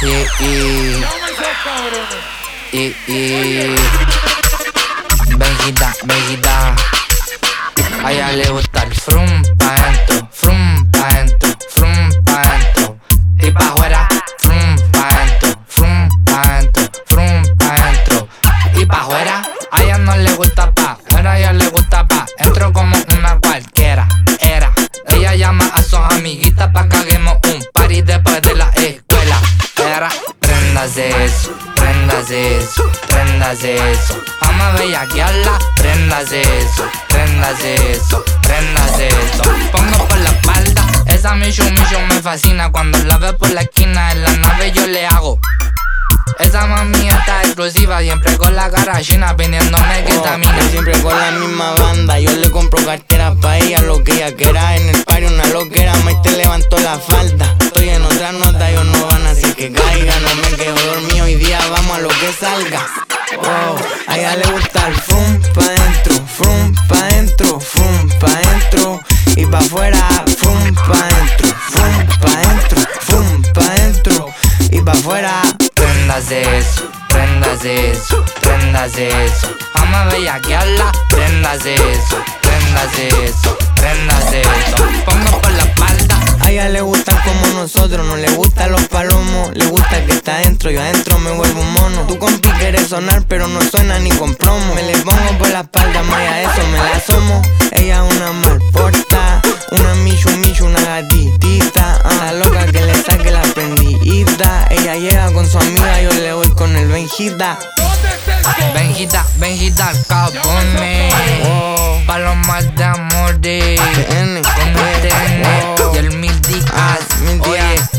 Benjita, Benjita. A ella le gusta el frum pa' dentro, frum pa' dentro, frum pa' dentro. Y pa' afuera, frum pa' dentro, frum pa' dentro, frum pa' dentro. Y pa' afuera, a ella no le gusta pa', a ella le gusta pa'. Entro como una cualquiera, era. Ella llama a sus amiguitas pa' que hagamos un party después de la escuela. Era, préndase eso, préndase eso, préndase eso. Vamos a bellaquearla, préndase eso, préndase eso, préndase eso. Pongo por la espalda, esa Michu Michu me fascina. Cuando la veo por la esquina en la nave yo le hago. Esa mami está exclusiva, siempre con la cara china, pidiéndome ketamina. Siempre con la misma banda, yo le compro cartera pa' ella, lo que ella quiera. En el party una loquera, Mike te levantó la falda. Estoy en otra nota, ellos no van a hacer que caiga. No me quedo dormido, hoy día vamos a lo que salga. A ella le gusta el frum pa' dentro, frum pa' dentro, frum pa' dentro. Y pa' afuera, frum pa' dentro, frum pa' dentro, frum pa' dentro. Y pa' afuera. Préndase eso, préndase eso, préndase eso. Vamos a bellaquearla, préndase eso, préndase eso, préndase eso. Pongo por la espalda. A ella le gustan como nosotros, no le gustan los palomos. Le gusta que está adentro, yo adentro me vuelvo un mono. Tu compi quiere sonar pero no suena ni con plomo. Me le pongo por la espalda, maya eso me la asomo. Ella es una malporta, una Michu Michu, una gatitita. La loca que le saque la prendidita. Ella llega con su amiga, yo le voy con el Benjita. Benjita, Benjita, Capone. Palomas de amor de con el TN y el Mil Días. Oye,